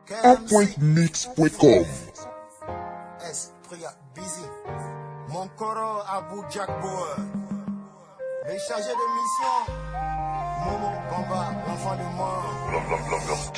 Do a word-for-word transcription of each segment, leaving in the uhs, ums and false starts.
un point mix point com. Esprit busy. Mon coro Abou Jackboy. Les chargés de mission. Momo Bamba, l'enfant de mort.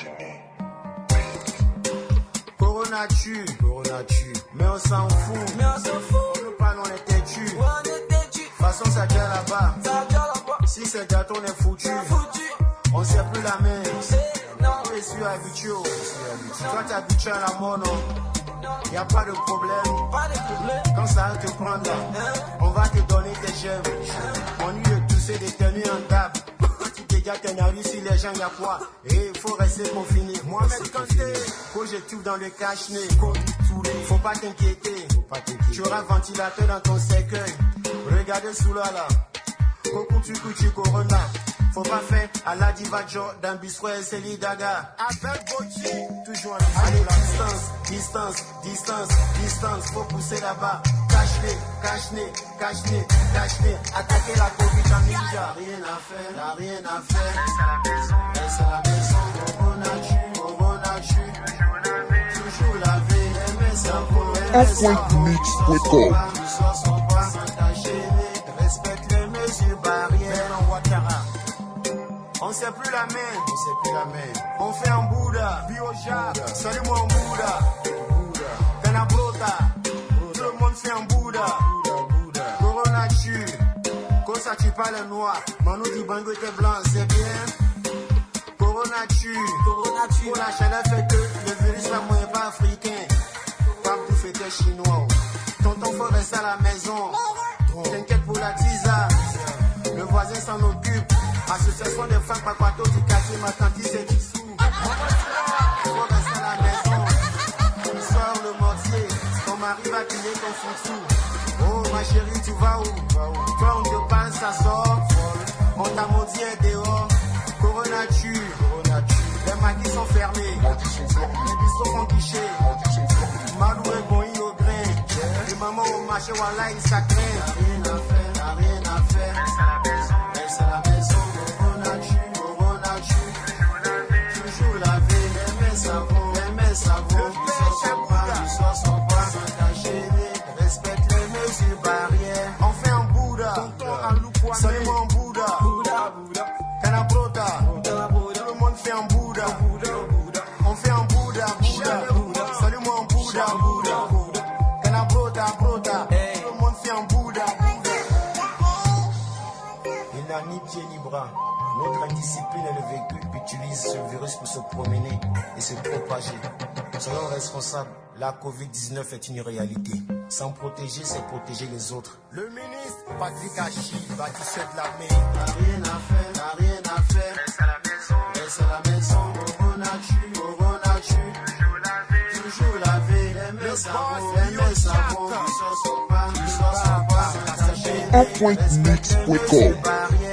Corona tue, Corona tue. Mais on s'en fout, mais on s'en fout. On nous parle, on est têtu. Ouais, on est têtu. De toute façon, ça vient là-bas. Ça vient là-bas. Si c'est gâteau, on est foutu. foutu. On sait plus la main. Non, je suis habitué. Toi, t'es habitué à la mort, non? Y'a pas de problème. Pas de problème. Quand ça va te prendre là, hein? On va te donner tes gemmes. Hein? On y de tousser des tenues en table. Tu dégages tes nariz si les gens y'a quoi. Et il faut rester confiné. Mohamed Kanté, quand je trouve dans le cache-nez. Faut pas t'inquiéter. Tu auras ventilateur dans ton cercueil. Regardez sous là là. Kokutu Kutu Corona. Faut pas faire à la diva Jordan Bistroy et Céline Daga. Avec Bochi, toujours à la distance, distance, distance, distance. Faut pousser là-bas. Cache-les, cache-les, cache-les, cache-les. Attaquer la Covid en ninja. Rien à faire, y'a rien à faire. Reste à la maison, reste à la maison. Corona tue, Corona tue. Toujours laver, aimer sa peau, un point mix point com. Respecte les mesures barrières en Ouattara. On sait plus la main, on sait plus la main. On fait un Bouddha, Bioja, salut-moi en Bouddha. Canabrota, tout le monde fait un Bouddha. Corona tue, quand ça tue pas les noirs. Manu dit Bango était blanc, c'est bien. Corona tue, Corona tue. Pour la chaleur fait que le virus là, moi, n'est pas africain. Pas pour fêter chinois. Tonton faut rester à la maison. T'inquiète pour la tisa. Le voisin s'en occupe. Association des femmes Pakwato du quartier, ma tante c'est dissous. Faut rester à la maison. Tu sors le mortier. Ton mari va crier ton foutu. Oh ma chérie, tu vas où? Toi on te parle, ça sort. On t'a maudit dehors. Corona tue. Les maquis sont fermés. Les bistrots font guichet. Malou est bon, il au grain. Les mamans au marché, voilà, ils ça craint. Y'a rien à faire, y'a rien à faire. Reste à la maison, reste à la maison. Corona tue, Corona tue. Toujours laver, les mains savon, les mains savon. Ils sont sans bras, ils sont sans bras. S'engager, respecte les mesures barrières. On fait un Bouddha, tonton en loup, salut-moi en Bouddha. Bouddha, Bouddha. Canabrota, tout le monde fait un Bouddha. On fait un Bouddha, Bouddha. Salut-moi en Bouddha, Bouddha. Canabrota, Brota, tout le monde fait un Bouddha, Bouddha. Il n'a ni pied ni bras. Notre indiscipline et le véhicule utilisent ce virus pour se promener et se propager. Soyons responsables, la covid dix-neuf est une réalité. Sans protéger, c'est protéger les autres. Le ministre Patrick Hachi, bâtisseur de l'armée. T'as rien à faire, t'as rien à faire. Reste à la maison, reste à la maison. Corona tue, Corona tue. Toujours laver, toujours laver. Les mains savon, les mains savon. Ils s'en sont pas, ils s'en sont pas. un point mix point com.